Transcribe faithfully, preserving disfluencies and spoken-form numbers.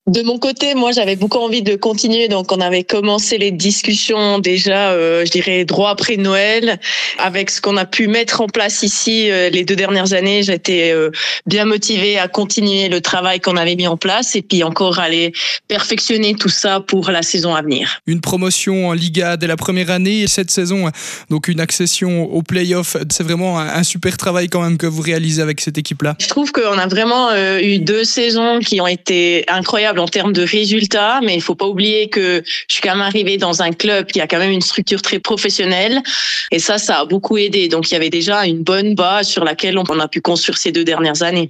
De mon côté, moi, j'avais beaucoup envie de continuer. Donc, on avait commencé les discussions déjà, euh, je dirais, droit après Noël. Avec ce qu'on a pu mettre en place ici euh, les deux dernières années, j'étais euh, bien motivée à continuer le travail qu'on avait mis en place et puis encore aller perfectionner tout ça pour la saison à venir. Une promotion en Liga dès la première année et cette saison, donc une accession aux play-offs. C'est vraiment un super travail quand même que vous réalisez avec cette équipe-là. Je trouve qu'on a vraiment euh, eu deux saisons qui ont été incroyables en termes de résultats, mais il faut pas oublier que je suis quand même arrivée dans un club qui a quand même une structure très professionnelle et ça, ça a beaucoup aidé. Donc il y avait déjà une bonne base sur laquelle on a pu construire ces deux dernières années.